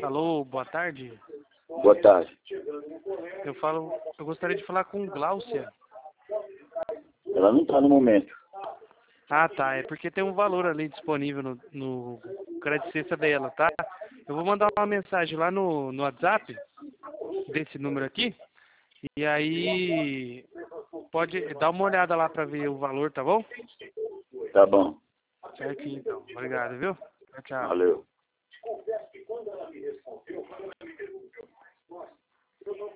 Alô, boa tarde. Boa tarde. Eu gostaria de falar com Gláucia. Ela não está no momento. Ah, tá. É porque tem um valor ali disponível no crédito cesta dela, tá? Eu vou mandar uma mensagem lá no WhatsApp desse número aqui. E aí pode dar uma olhada lá para ver o valor, tá bom? Tá bom. Certinho, então. Obrigado, viu? Tchau, tchau. Valeu.